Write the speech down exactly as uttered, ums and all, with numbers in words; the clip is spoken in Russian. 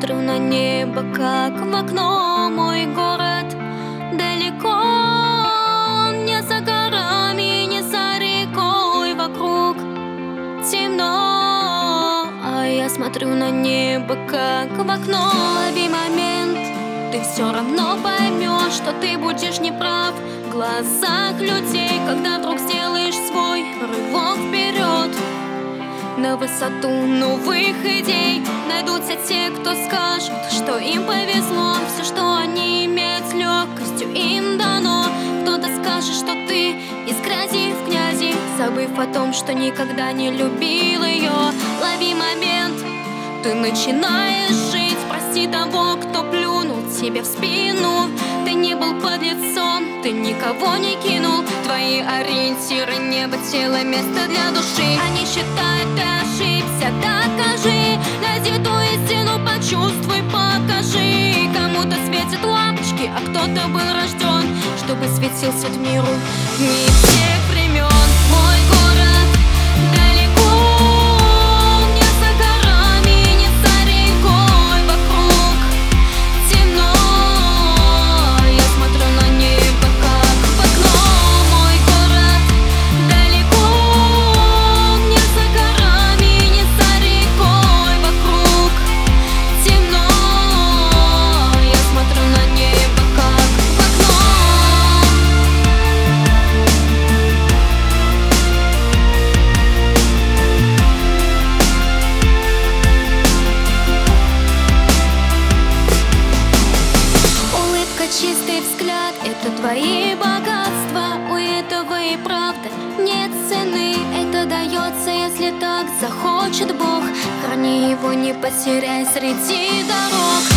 смотрю на небо, как в окно. Мой город далеко, не за горами, не за рекой. Вокруг темно, а я смотрю на небо, как в окно. Лови момент, ты все равно поймешь, что ты будешь неправ в глазах людей, когда вдруг сделаешь свой рывок вперед на высоту новых идей. Найдутся те, кто скажут, что им повезло, все, что они имеют, с легкостью им дано. Кто-то скажет, что ты из грязи в князи, забыв о том, что никогда не любил ее. Лови момент, ты начинаешь жить. Прости того, кто плюнул тебе в спину. Ты не был подлецом, ты никого не кинул. Твои ориентиры — небо, тело, место для души. Они считают, ты ошибся, докажи. Найди ту истину, почувствуй, покажи. Кому-то светят лампочки, а кто-то был рожден, чтобы светил свет миру не всех времен. Мой город далеко, не за горами, не за рекой. Вокруг темно, я смотрю на небо, как в окно. Мой город далеко, не за горами, не за рекой. Вокруг темно, я смотрю на небо, как в окно. Улыбка, чистый взгляд — это твои богатства. У этого и правда нет цены. Это дается, если так захочет Бог. Храни его, не потеряй среди дорог.